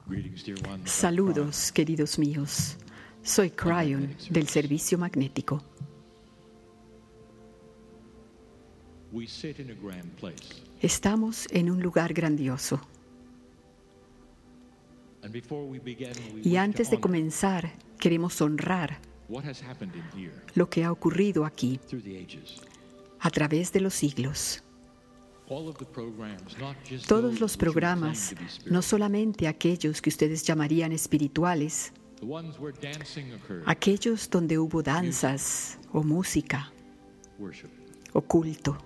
Saludos, queridos míos. Soy Cryon del Servicio Magnético. Estamos en un lugar grandioso. Y antes de comenzar, queremos honrar lo que ha ocurrido aquí a través de los siglos. Todos los programas, no solamente aquellos que ustedes llamarían espirituales, aquellos donde hubo danzas o música o culto,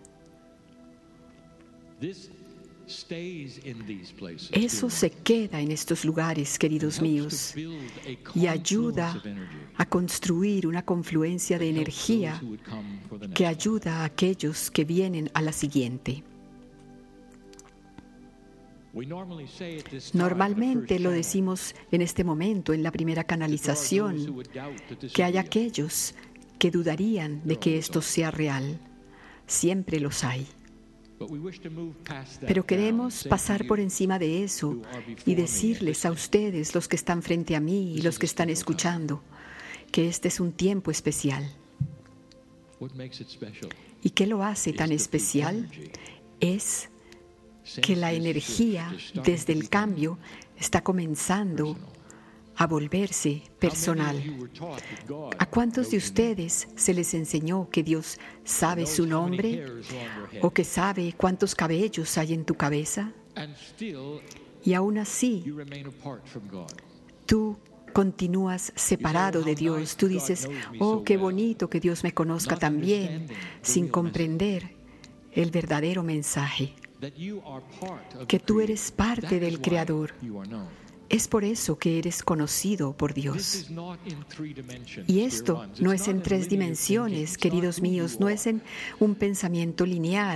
eso se queda en estos lugares, queridos míos, y ayuda a construir una confluencia de energía que ayuda a aquellos que vienen a la siguiente. Normalmente lo decimos en este momento, en la primera canalización, que hay aquellos que dudarían de que esto sea real. Siempre los hay. Pero queremos pasar por encima de eso y decirles a ustedes, los que están frente a mí y los que están escuchando, que este es un tiempo especial. ¿Y qué lo hace tan especial? Es que la energía desde el cambio está comenzando a volverse personal. ¿A cuántos de ustedes se les enseñó que Dios sabe su nombre o que sabe cuántos cabellos hay en tu cabeza? Y aún así, tú continúas separado de Dios. Tú dices, oh, qué bonito que Dios me conozca también, sin comprender el verdadero mensaje, que tú eres parte del Creador. Es por eso que eres conocido por Dios. Y esto no es en 3 dimensiones, queridos míos, no es en un pensamiento lineal.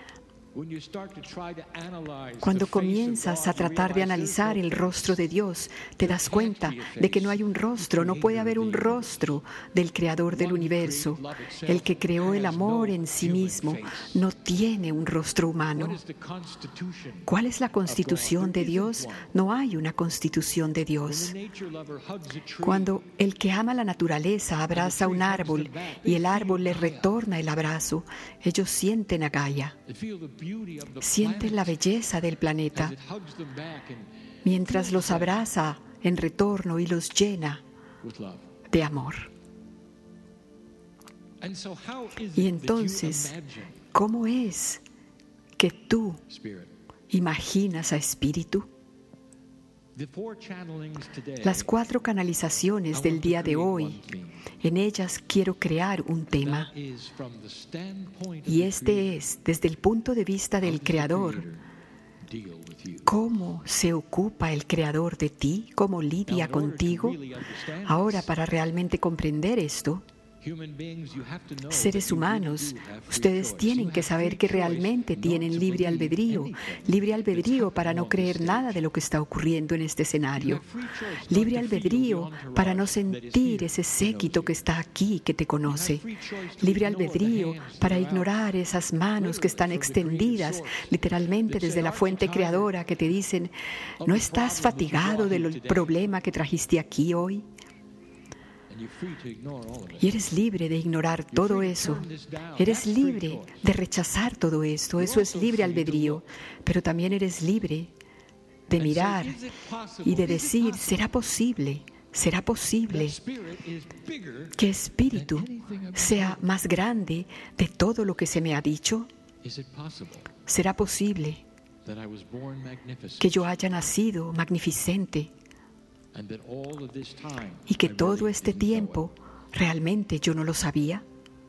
Cuando comienzas a tratar de analizar el rostro de Dios, te das cuenta de que no hay un rostro, no puede haber un rostro del Creador del universo. El que creó el amor en sí mismo no tiene un rostro humano. ¿Cuál es la constitución de Dios? No hay una constitución de Dios. Cuando el que ama la naturaleza abraza un árbol y el árbol le retorna el abrazo, ellos sienten a Gaia. Sienten la belleza del planeta mientras los abraza en retorno y los llena de amor. Y entonces, ¿cómo es que tú imaginas a Espíritu? Las 4 canalizaciones del día de hoy, en ellas quiero crear un tema. Y este es, desde el punto de vista del Creador, ¿cómo se ocupa el Creador de ti? ¿Cómo lidia contigo? Ahora, para realmente comprender esto, seres humanos, ustedes tienen que saber que realmente tienen libre albedrío para no creer nada de lo que está ocurriendo en este escenario, libre albedrío para no sentir ese séquito que está aquí, que te conoce, libre albedrío para ignorar esas manos que están extendidas literalmente desde la fuente creadora que te dicen, ¿no estás fatigado del problema que trajiste aquí hoy? Y eres libre de ignorar todo eso. Eres libre de rechazar todo esto. Eso es libre albedrío. Pero también eres libre de mirar y de decir, ¿será posible que Espíritu sea más grande de todo lo que se me ha dicho? ¿Será posible que yo haya nacido magnificente y que todo este tiempo realmente yo no lo sabía?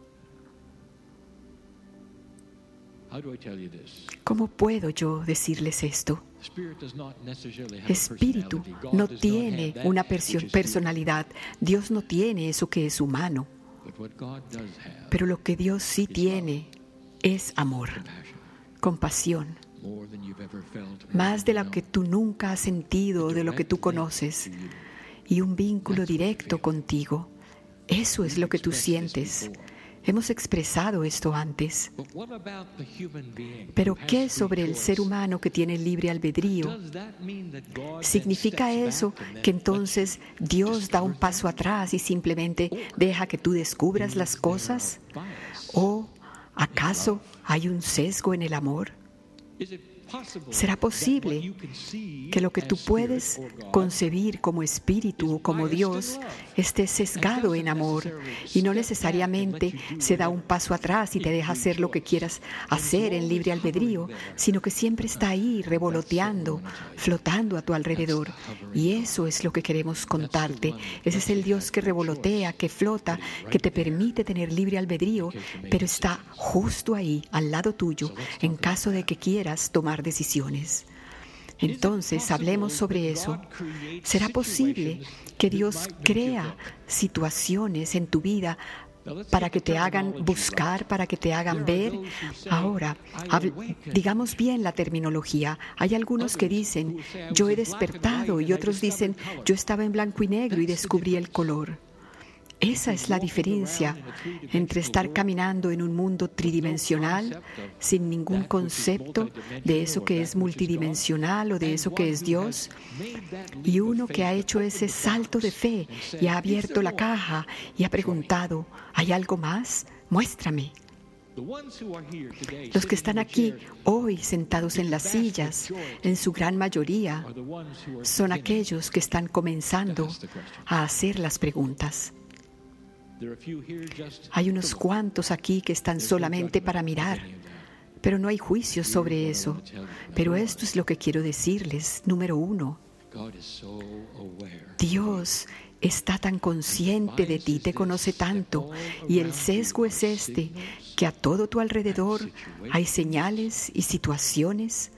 ¿Cómo puedo yo decirles esto? Espíritu no tiene una personalidad. Dios no tiene eso que es humano. Pero lo que Dios sí tiene es amor, compasión. Más de lo que tú nunca has sentido, de lo que tú conoces, y un vínculo directo contigo. Eso es lo que tú sientes. Hemos expresado esto antes. Pero ¿qué sobre el ser humano que tiene libre albedrío? ¿Significa eso que entonces Dios da un paso atrás y simplemente deja que tú descubras las cosas? ¿O acaso hay un sesgo en el amor? ¿Será posible que lo que tú puedes concebir como espíritu o como Dios esté sesgado en amor y no necesariamente se da un paso atrás y te deja hacer lo que quieras hacer en libre albedrío, sino que siempre está ahí revoloteando, flotando a tu alrededor? Y eso es lo que queremos contarte. Ese es el Dios que revolotea, que flota, que te permite tener libre albedrío, pero está justo ahí, al lado tuyo, en caso de que quieras tomar decisiones. Entonces, hablemos sobre eso. ¿Será posible que Dios crea situaciones en tu vida para que te hagan buscar, para que te hagan ver? Ahora, digamos bien la terminología. Hay algunos que dicen, yo he despertado, y otros dicen, yo estaba en blanco y negro y descubrí el color. Esa es la diferencia entre estar caminando en un mundo tridimensional sin ningún concepto de eso que es multidimensional o de eso que es Dios, y uno que ha hecho ese salto de fe y ha abierto la caja y ha preguntado, ¿hay algo más? Muéstrame. Los que están aquí hoy sentados en las sillas, en su gran mayoría, son aquellos que están comenzando a hacer las preguntas. Hay unos cuantos aquí que están solamente para mirar, pero no hay juicio sobre eso. Pero esto es lo que quiero decirles. Número 1, Dios está tan consciente de ti, te conoce tanto, y el sesgo es este, que a todo tu alrededor hay señales y situaciones.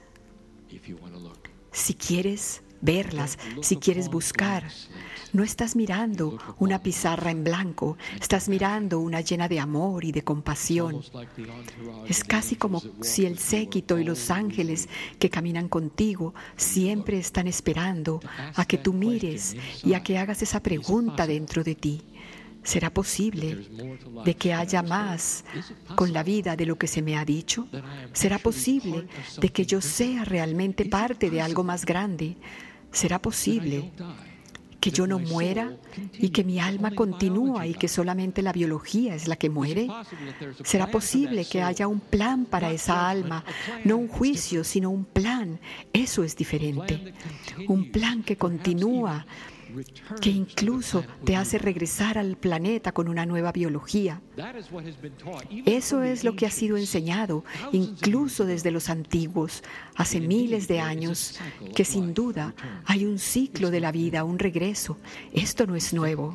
Si quieres verlas, si quieres buscar, no estás mirando una pizarra en blanco, estás mirando una llena de amor y de compasión. Es casi como si el séquito y los ángeles que caminan contigo siempre están esperando a que tú mires y a que hagas esa pregunta dentro de ti. ¿Será posible de que haya más con la vida de lo que se me ha dicho? ¿Será posible de que yo sea realmente parte de algo más grande? ¿Será posible que yo no muera y que mi alma continúa y que solamente la biología es la que muere? ¿Será posible que haya un plan para esa alma? No un juicio, sino un plan. Eso es diferente. Un plan que continúa, que incluso te hace regresar al planeta con una nueva biología. Eso es lo que ha sido enseñado, incluso desde los antiguos, hace miles de años, que sin duda hay un ciclo de la vida, un regreso. Esto no es nuevo.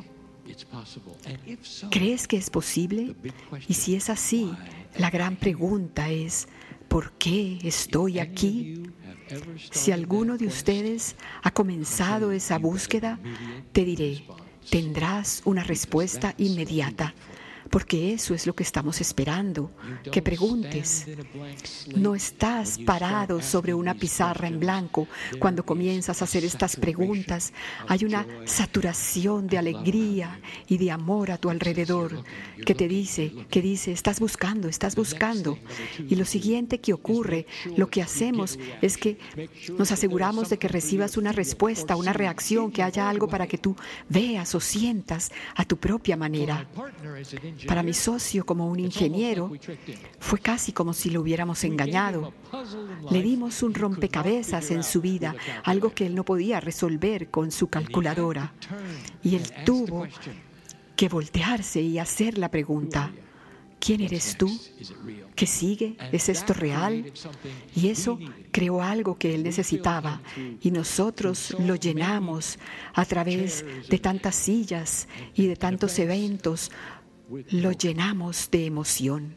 ¿Crees que es posible? Y si es así, la gran pregunta es, ¿por qué estoy aquí? Si alguno de ustedes ha comenzado esa búsqueda, te diré, tendrás una respuesta inmediata, porque eso es lo que estamos esperando, que preguntes. No estás parado sobre una pizarra en blanco cuando comienzas a hacer estas preguntas. Hay una saturación de alegría y de amor a tu alrededor que dice, estás buscando. Y lo siguiente que ocurre, lo que hacemos es que nos aseguramos de que recibas una respuesta, una reacción, que haya algo para que tú veas o sientas a tu propia manera. Para mi socio, como un ingeniero, fue casi como si lo hubiéramos engañado. Le dimos un rompecabezas en su vida, algo que él no podía resolver con su calculadora. Y él tuvo que voltearse y hacer la pregunta, ¿quién eres tú? ¿Qué sigue? ¿Es esto real? Y eso creó algo que él necesitaba, y nosotros lo llenamos a través de tantas sillas y de tantos eventos. Lo llenamos de emoción.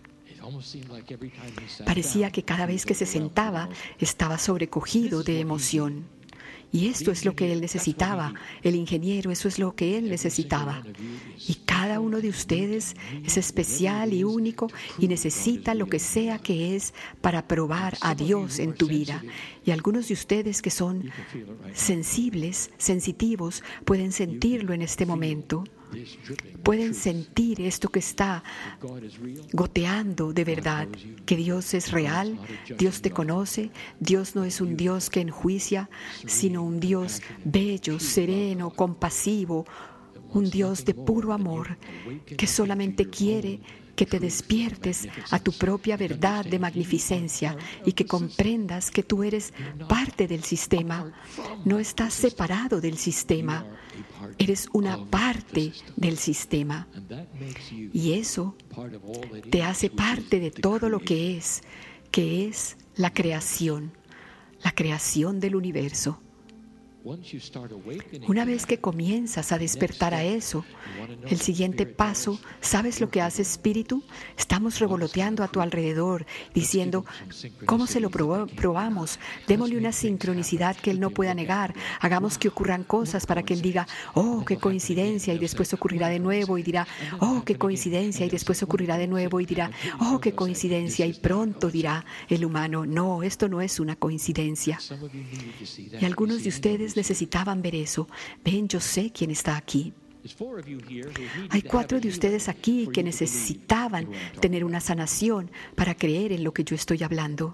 Parecía que cada vez que se sentaba estaba sobrecogido de emoción. Y esto es lo que él necesitaba, el ingeniero, eso es lo que él necesitaba. Y cada uno de ustedes es especial y único y necesita lo que sea que es para probar a Dios en tu vida. Y algunos de ustedes que son sensibles, sensitivos, pueden sentirlo en este momento. pueden sentir esto que está goteando de verdad, que Dios es real, Dios te conoce, Dios no es un Dios que enjuicia, sino un Dios bello, sereno, compasivo, un Dios de puro amor, que solamente quiere que te despiertes a tu propia verdad de magnificencia y que comprendas que tú eres parte del sistema. No estás separado del sistema, eres una parte del sistema. Y eso te hace parte de todo lo que es la creación del universo. Una vez que comienzas a despertar a eso, el siguiente paso, ¿sabes lo que hace Espíritu? Estamos revoloteando a tu alrededor, diciendo, ¿cómo se lo probamos? Démosle una sincronicidad que Él no pueda negar. Hagamos que ocurran cosas para que Él diga, oh, qué coincidencia, y después ocurrirá de nuevo, y dirá, oh, qué coincidencia, y después ocurrirá de nuevo, y dirá, oh, qué coincidencia, y pronto dirá el humano, no, esto no es una coincidencia. Y algunos de ustedes necesitaban ver eso. Ven, yo sé quién está aquí. Hay 4 de ustedes aquí que necesitaban tener una sanación para creer en lo que yo estoy hablando.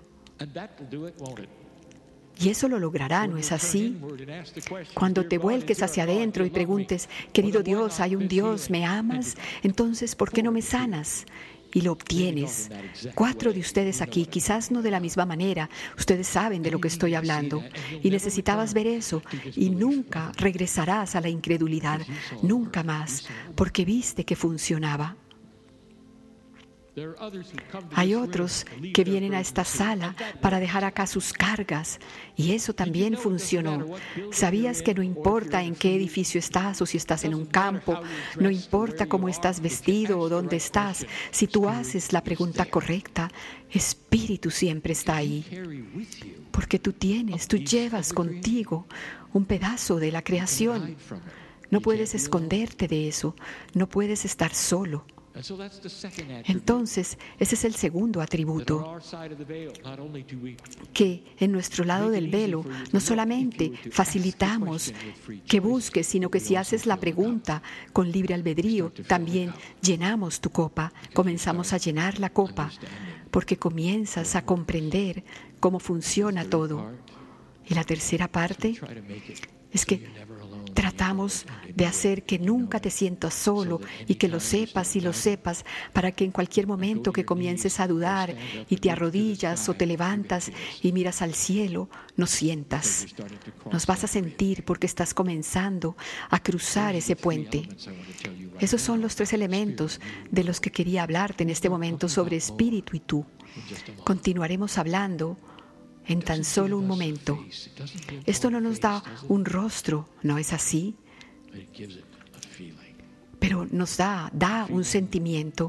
Y eso lo logrará, ¿no es así? Cuando te vuelques hacia adentro y preguntes, querido Dios, ¿hay un Dios? ¿Me amas? Entonces, ¿por qué no me sanas? Y lo obtienes. 4 de ustedes aquí, quizás no de la misma manera, ustedes saben de lo que estoy hablando, y necesitabas ver eso, y nunca regresarás a la incredulidad, nunca más, porque viste que funcionaba. Hay otros que vienen a esta sala para dejar acá sus cargas, y eso también funcionó. Sabías que no importa en qué edificio estás o si estás en un campo, no importa cómo estás vestido o dónde estás, si tú haces la pregunta correcta, Espíritu siempre está ahí. Porque tú llevas contigo un pedazo de la creación. No puedes esconderte de eso, no puedes estar solo. Entonces, ese es el segundo atributo, que en nuestro lado del velo no solamente facilitamos que busques, sino que si haces la pregunta con libre albedrío, también llenamos tu copa, comenzamos a llenar la copa, porque comienzas a comprender cómo funciona todo. Y la tercera parte es que tratamos de hacer que nunca te sientas solo y que lo sepas y lo sepas para que en cualquier momento que comiences a dudar y te arrodillas o te levantas y miras al cielo, no sientas. Nos vas a sentir porque estás comenzando a cruzar ese puente. Esos son los 3 elementos de los que quería hablarte en este momento sobre Espíritu y tú. Continuaremos hablando en tan solo un momento. Esto no nos da un rostro, ¿no es así? Pero nos da un sentimiento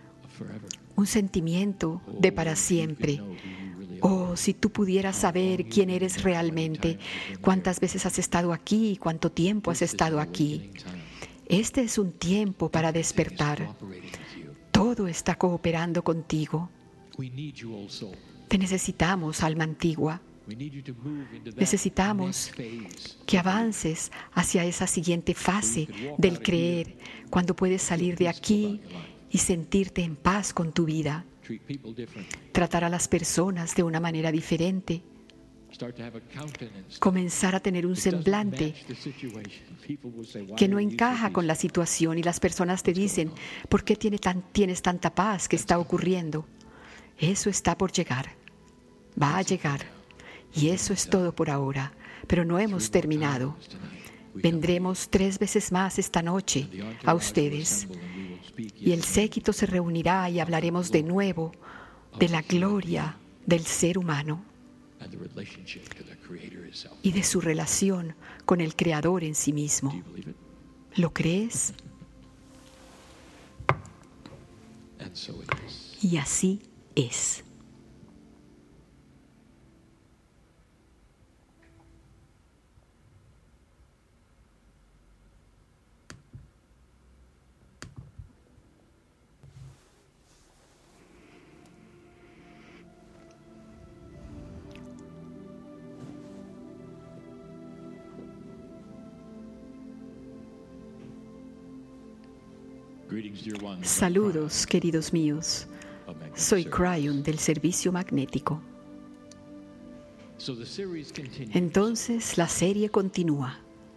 de para siempre. Oh, si tú pudieras saber quién eres realmente, cuántas veces has estado aquí y cuánto tiempo has estado aquí. Este es un tiempo para despertar. Todo está cooperando contigo. Te necesitamos, alma antigua. Necesitamos que avances hacia esa siguiente fase del creer, cuando puedes salir de aquí y sentirte en paz con tu vida. Tratar a las personas de una manera diferente. Comenzar a tener un semblante que no encaja con la situación y las personas te dicen, ¿por qué tienes tanta paz? ¿Qué está ocurriendo? Eso está por llegar. Va a llegar. Y eso es todo por ahora. Pero no hemos terminado. Vendremos 3 veces más esta noche a ustedes. Y el séquito se reunirá y hablaremos de nuevo de la gloria del ser humano y de su relación con el Creador en sí mismo. ¿Lo crees? Y así es. Saludos, queridos míos. Soy Cryon del Servicio Magnético. Entonces la serie continúa.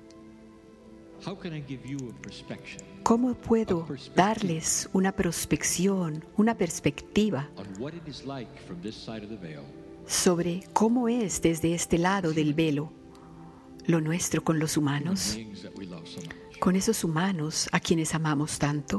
¿Cómo puedo darles una prospección, una perspectiva sobre cómo es desde este lado del velo lo nuestro con los humanos, con esos humanos a quienes amamos tanto?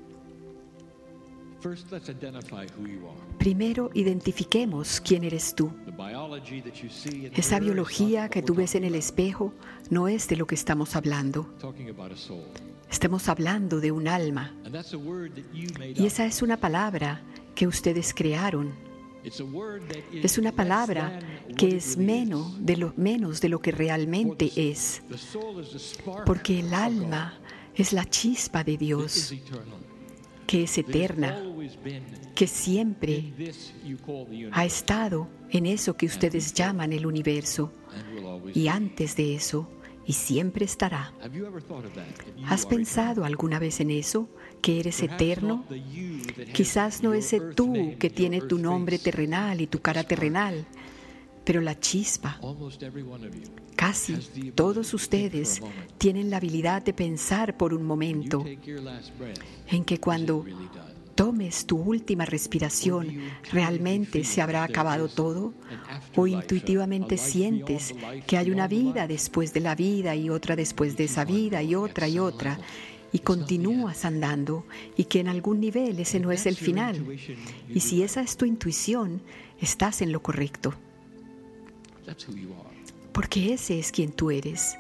Primero, identifiquemos quién eres tú. Esa biología que tú ves en el espejo no es de lo que estamos hablando. Estamos hablando de un alma. Y esa es una palabra que ustedes crearon. Es una palabra que es menos de lo que realmente es. Porque el alma es la chispa de Dios, que es eterna, que siempre ha estado en eso que ustedes llaman el universo, y antes de eso, y siempre estará. ¿Has pensado alguna vez en eso? ¿Que eres eterno? Quizás no ese tú que tiene tu nombre terrenal y tu cara terrenal, pero la chispa. Casi todos ustedes tienen la habilidad de pensar por un momento en que cuando tomes tu última respiración, ¿realmente se habrá acabado todo? ¿O intuitivamente sientes que hay una vida después de la vida y otra después de esa vida y otra, y continúas andando y que en algún nivel ese no es el final? Y si esa es tu intuición, estás en lo correcto. Porque ese es quien tú eres.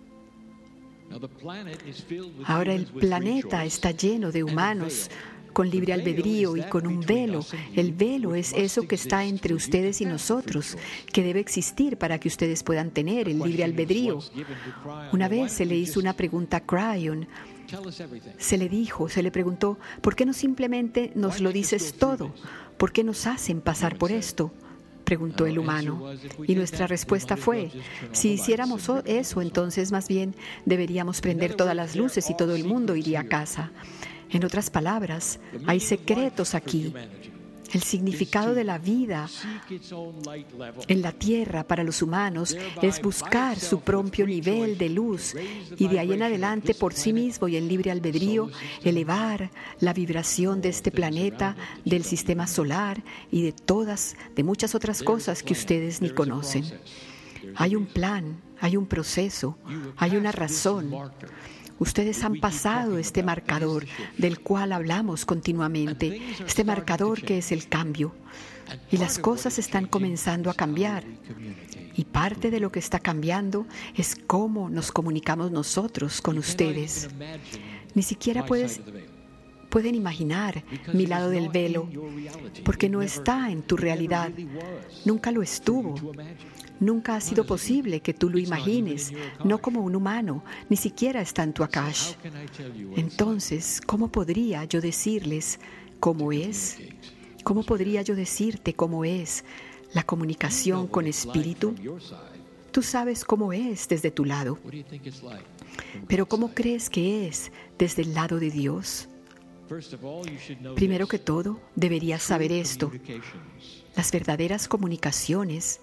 Ahora el planeta está lleno de humanos con libre albedrío y con un velo. El velo es eso que está entre ustedes y nosotros, que debe existir para que ustedes puedan tener el libre albedrío. Una vez se le hizo una pregunta a Cryon. Se le preguntó, ¿por qué no simplemente nos lo dices todo? ¿Por qué nos hacen pasar por esto?, preguntó el humano. Y nuestra respuesta fue, si hiciéramos eso, entonces más bien deberíamos prender todas las luces y todo el mundo iría a casa. En otras palabras, hay secretos aquí. El significado de la vida en la Tierra para los humanos es buscar su propio nivel de luz y de ahí en adelante por sí mismo y en libre albedrío elevar la vibración de este planeta, del sistema solar y de muchas otras cosas que ustedes ni conocen. Hay un plan, hay un proceso, hay una razón. Ustedes han pasado este marcador del cual hablamos continuamente, este marcador que es el cambio. Y las cosas están comenzando a cambiar. Y parte de lo que está cambiando es cómo nos comunicamos nosotros con ustedes. Ni siquiera pueden imaginar mi lado del velo, porque no está en tu realidad. Nunca lo estuvo. Nunca ha sido posible que tú lo imagines, no como un humano, ni siquiera está en tu Akash. Entonces, ¿cómo podría yo decirles cómo es? ¿Cómo podría yo decirte cómo es la comunicación con espíritu? Tú sabes cómo es desde tu lado, pero ¿cómo crees que es desde el lado de Dios? Primero que todo, deberías saber esto. Las verdaderas comunicaciones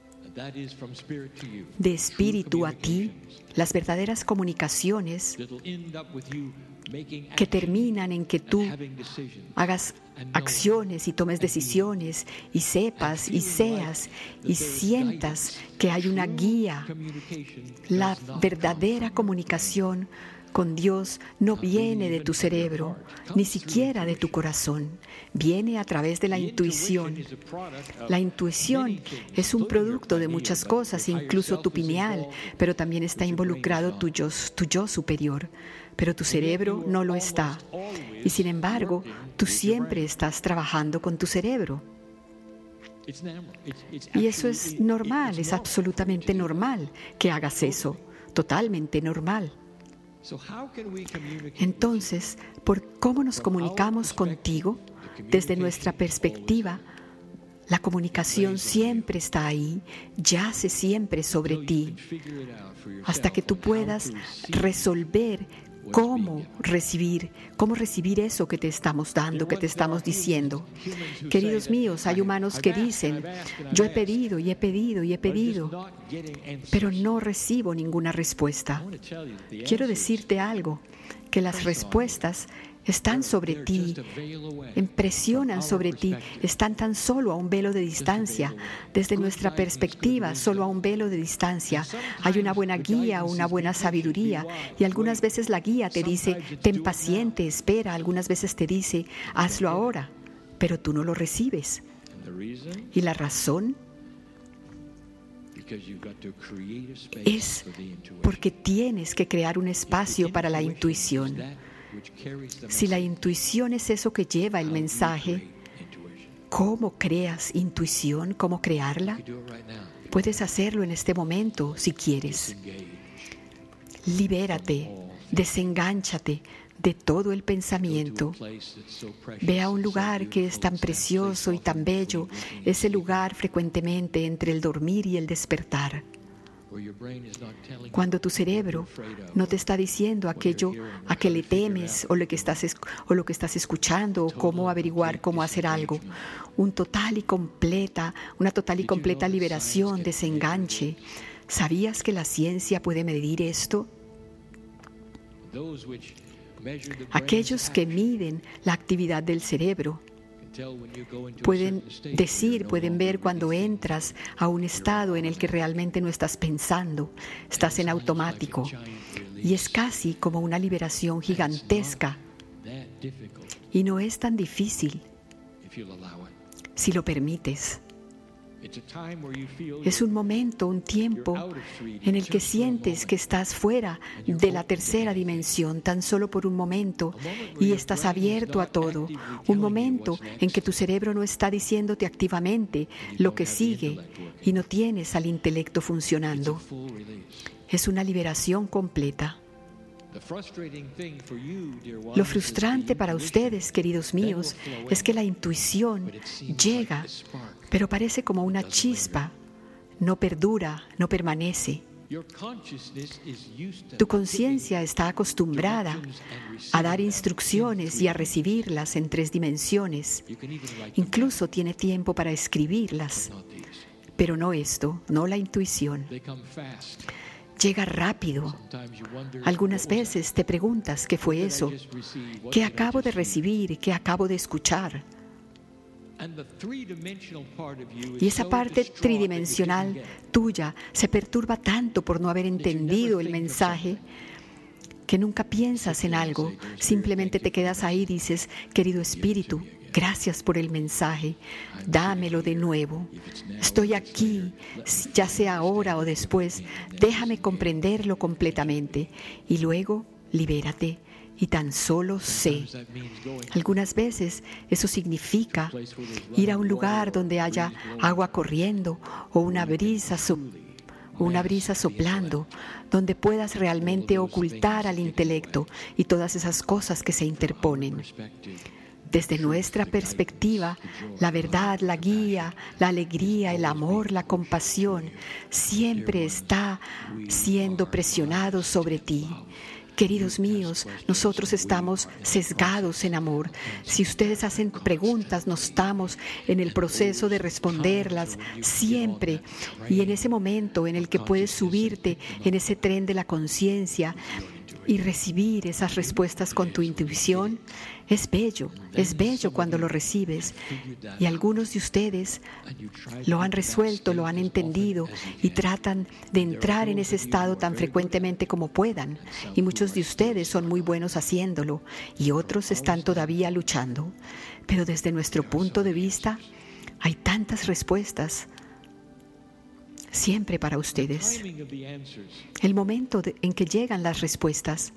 de espíritu a ti, las verdaderas comunicaciones que terminan en que tú hagas acciones y tomes decisiones y sepas y seas y sientas que hay una guía. La verdadera comunicación con Dios no viene de tu cerebro, ni siquiera de tu corazón. Viene a través de la intuición. La intuición es un producto de muchas cosas, incluso tu pineal, pero también está involucrado tu yo superior. Pero tu cerebro no lo está. Y sin embargo, tú siempre estás trabajando con tu cerebro. Y eso es normal, es absolutamente normal que hagas eso, totalmente normal. Entonces, ¿por cómo nos comunicamos contigo? Desde nuestra perspectiva, la comunicación siempre está ahí, yace siempre sobre ti, hasta que tú puedas resolver ¿Cómo recibir eso que te estamos dando, que te estamos diciendo? Queridos míos, hay humanos que dicen, yo he pedido y he pedido y he pedido, pero no recibo ninguna respuesta. Quiero decirte algo, que las respuestas están sobre ti, impresionan sobre ti, están tan solo a un velo de distancia. Desde nuestra perspectiva, solo a un velo de distancia. Hay una buena guía, una buena sabiduría, y algunas veces la guía te dice, ten paciente, espera, algunas veces te dice, hazlo ahora, pero tú no lo recibes. Y la razón es porque tienes que crear un espacio para la intuición. Si la intuición es eso que lleva el mensaje, ¿cómo creas intuición? ¿Cómo crearla? Puedes hacerlo en este momento si quieres. Libérate, desengánchate de todo el pensamiento. Ve a un lugar que es tan precioso y tan bello, ese lugar frecuentemente entre el dormir y el despertar. Cuando tu cerebro no te está diciendo aquello a que le temes o lo que estás escuchando o cómo averiguar cómo hacer algo, una total y completa liberación, desenganche. ¿Sabías que la ciencia puede medir esto? Aquellos que miden la actividad del cerebro pueden ver cuando entras a un estado en el que realmente no estás pensando, estás en automático. Y es casi como una liberación gigantesca. Y no es tan difícil si lo permites. Es un momento, un tiempo en el que sientes que estás fuera de la tercera dimensión tan solo por un momento y estás abierto a todo. Un momento en que tu cerebro no está diciéndote activamente lo que sigue y no tienes al intelecto funcionando. Es una liberación completa. Lo frustrante para ustedes, queridos míos, es que la intuición llega, pero parece como una chispa, no perdura, no permanece. Tu conciencia está acostumbrada a dar instrucciones y a recibirlas en 3 dimensiones. Incluso tiene tiempo para escribirlas, pero no esto, no la intuición. Llega rápido. Algunas veces te preguntas qué fue eso, qué acabo de recibir, qué acabo de escuchar. Y esa parte tridimensional tuya se perturba tanto por no haber entendido el mensaje que nunca piensas en algo, simplemente te quedas ahí y dices, querido Espíritu, gracias por el mensaje, dámelo de nuevo. Estoy aquí, ya sea ahora o después, déjame comprenderlo completamente y luego libérate y tan solo sé. Algunas veces eso significa ir a un lugar donde haya agua corriendo o una brisa soplando, donde puedas realmente ocultar al intelecto y todas esas cosas que se interponen. Desde nuestra perspectiva, la verdad, la guía, la alegría, el amor, la compasión, siempre está siendo presionado sobre ti. Queridos míos, nosotros estamos sesgados en amor. Si ustedes hacen preguntas, no estamos en el proceso de responderlas siempre. Y en ese momento en el que puedes subirte en ese tren de la conciencia y recibir esas respuestas con tu intuición, es bello cuando lo recibes. Y algunos de ustedes lo han resuelto, lo han entendido y tratan de entrar en ese estado tan frecuentemente como puedan. Y muchos de ustedes son muy buenos haciéndolo y otros están todavía luchando. Pero desde nuestro punto de vista, hay tantas respuestas siempre para ustedes. El momento en que llegan las respuestas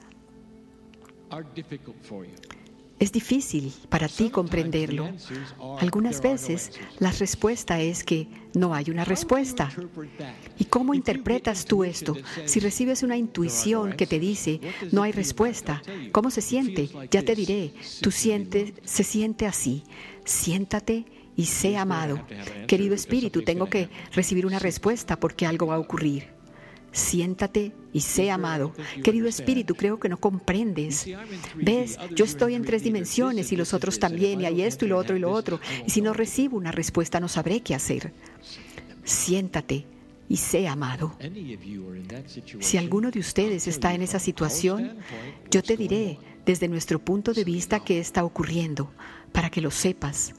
es difícil para ti comprenderlo. Algunas veces la respuesta es que no hay una respuesta. ¿Y cómo interpretas tú esto? Si recibes una intuición que te dice no hay respuesta, ¿cómo se siente? Ya te diré, se siente así. Siéntate y sé amado. Querido Espíritu, tengo que recibir una respuesta porque algo va a ocurrir. Siéntate y sé amado. Querido espíritu, creo que no comprendes. ¿Ves? Yo estoy en 3 dimensiones y los otros también, y hay esto y lo otro y lo otro. Y si no recibo una respuesta, no sabré qué hacer. Siéntate y sé amado. Si alguno de ustedes está en esa situación, yo te diré desde nuestro punto de vista qué está ocurriendo, para que lo sepas.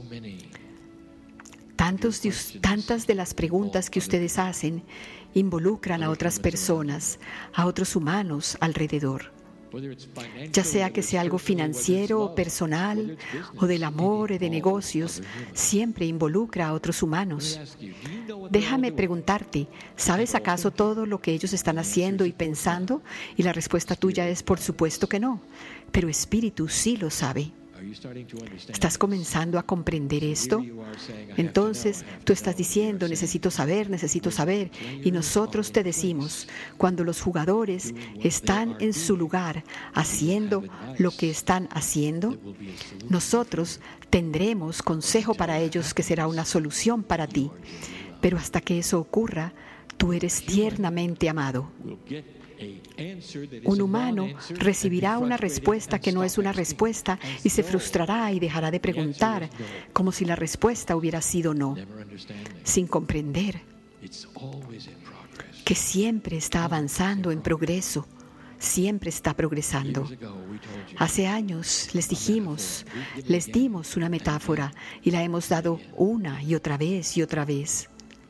Tantas de las preguntas que ustedes hacen involucran a otras personas, a otros humanos alrededor. Ya sea que sea algo financiero o personal, o del amor o de negocios, siempre involucra a otros humanos. Déjame preguntarte, ¿sabes acaso todo lo que ellos están haciendo y pensando? Y la respuesta tuya es, por supuesto que no. Pero Espíritu sí lo sabe. ¿Estás comenzando a comprender esto? Entonces, tú estás diciendo, necesito saber, y nosotros te decimos, cuando los jugadores están en su lugar haciendo lo que están haciendo, nosotros tendremos consejo para ellos que será una solución para ti. Pero hasta que eso ocurra, tú eres tiernamente amado. Un humano recibirá una respuesta que no es una respuesta y se frustrará y dejará de preguntar, como si la respuesta hubiera sido no, sin comprender que siempre está avanzando en progreso, siempre está progresando. Hace años les dimos una metáfora y la hemos dado una y otra vez y otra vez.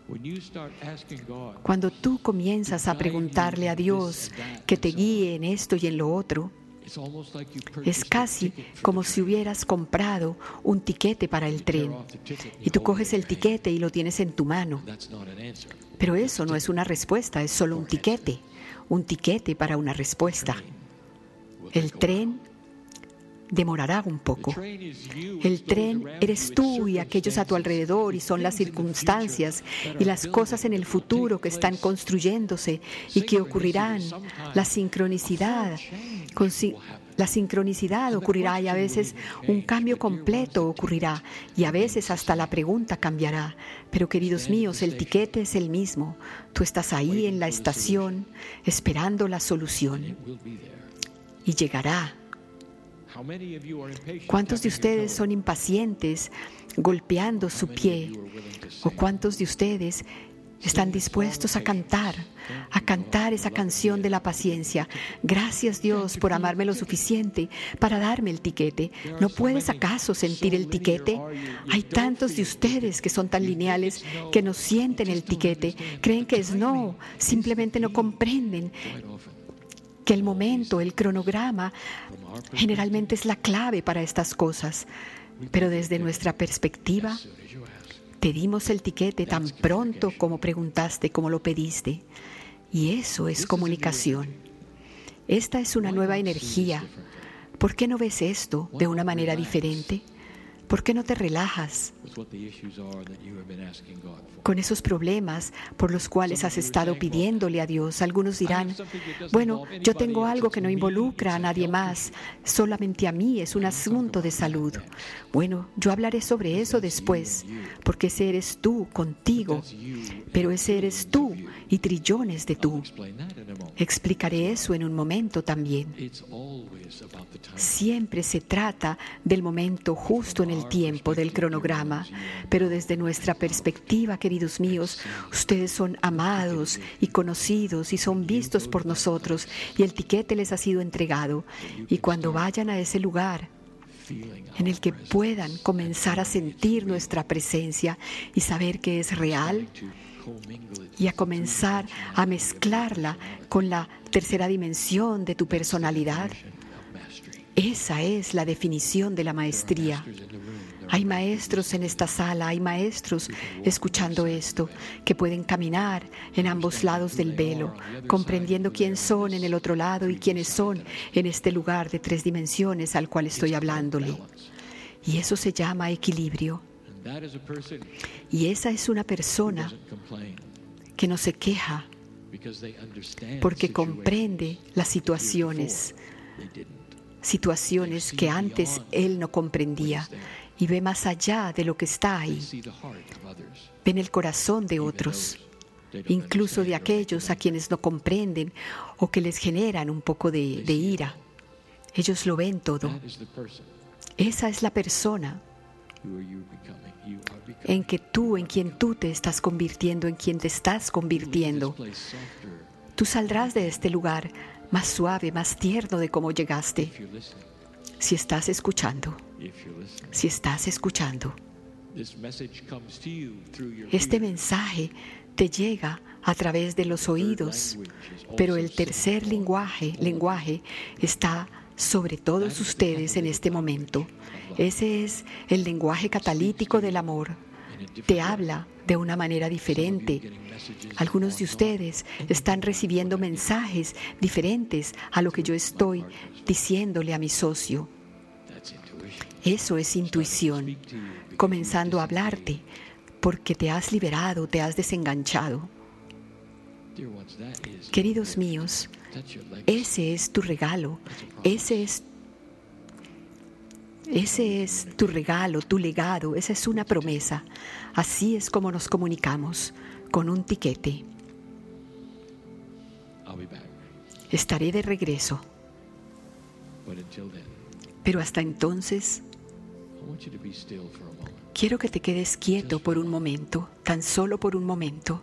Cuando tú comienzas a preguntarle a Dios que te guíe en esto y en lo otro, es casi como si hubieras comprado un tiquete para el tren y tú coges el tiquete y lo tienes en tu mano. Pero eso no es una respuesta, es solo un tiquete para una respuesta. El tren demorará un poco. El tren eres tú y aquellos a tu alrededor, y son las circunstancias y las cosas en el futuro que están construyéndose y que ocurrirán. La sincronicidad ocurrirá, y a veces un cambio completo ocurrirá, y a veces hasta la pregunta cambiará. Pero queridos míos, el tiquete es el mismo. Tú estás ahí en la estación esperando la solución y llegará. ¿Cuántos de ustedes son impacientes golpeando su pie? ¿O cuántos de ustedes están dispuestos a cantar esa canción de la paciencia? Gracias, Dios, por amarme lo suficiente para darme el tiquete. ¿No puedes acaso sentir el tiquete? Hay tantos de ustedes que son tan lineales que no sienten el tiquete, creen que es no, simplemente no comprenden que el momento, el cronograma, generalmente es la clave para estas cosas. Pero desde nuestra perspectiva, te dimos el tiquete tan pronto como preguntaste, como lo pediste. Y eso es comunicación. Esta es una nueva energía. ¿Por qué no ves esto de una manera diferente? ¿Por qué no te relajas con esos problemas por los cuales has estado pidiéndole a Dios? Algunos dirán, bueno, yo tengo algo que no involucra a nadie más, solamente a mí, es un asunto de salud. Bueno, yo hablaré sobre eso después, porque ese eres tú contigo, pero ese eres tú y trillones de tú. Explicaré eso en un momento también. Siempre se trata del momento justo en el tiempo, del cronograma, pero desde nuestra perspectiva, queridos míos, ustedes son amados y conocidos y son vistos por nosotros, y el tiquete les ha sido entregado. Y cuando vayan a ese lugar en el que puedan comenzar a sentir nuestra presencia y saber que es real, y a comenzar a mezclarla con la tercera dimensión de tu personalidad, esa es la definición de la maestría. Hay maestros en esta sala, hay maestros escuchando esto, que pueden caminar en ambos lados del velo, comprendiendo quién son en el otro lado y quiénes son en este lugar de 3 dimensiones al cual estoy hablándole. Y eso se llama equilibrio. Y esa es una persona que no se queja porque comprende las situaciones que antes él no comprendía, y ve más allá de lo que está ahí. Ven el corazón de otros, incluso de aquellos a quienes no comprenden o que les generan un poco de ira. Ellos lo ven todo. Esa es la persona en quien tú te estás convirtiendo, en quien te estás convirtiendo. Tú saldrás de este lugar más suave, más tierno de cómo llegaste. Si estás escuchando, si estás escuchando. Este mensaje te llega a través de los oídos, pero el tercer lenguaje está sobre todos ustedes en este momento. Ese es el lenguaje catalítico del amor. Te habla de una manera diferente. Algunos de ustedes están recibiendo mensajes diferentes a lo que yo estoy diciéndole a mi socio. Eso es intuición, comenzando a hablarte, porque te has liberado, te has desenganchado. Queridos míos, ese es tu regalo, ese es tu regalo, tu legado, esa es una promesa. Así es como nos comunicamos, con un tiquete. Estaré de regreso. Pero hasta entonces, quiero que te quedes quieto por un momento, tan solo por un momento,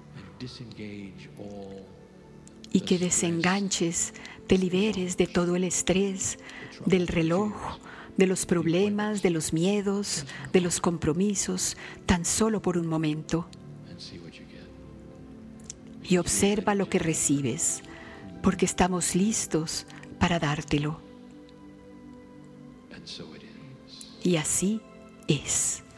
y que desenganches, te liberes de todo el estrés, del reloj, de los problemas, de los miedos, de los compromisos, tan solo por un momento. Y observa lo que recibes, porque estamos listos para dártelo. Y así es.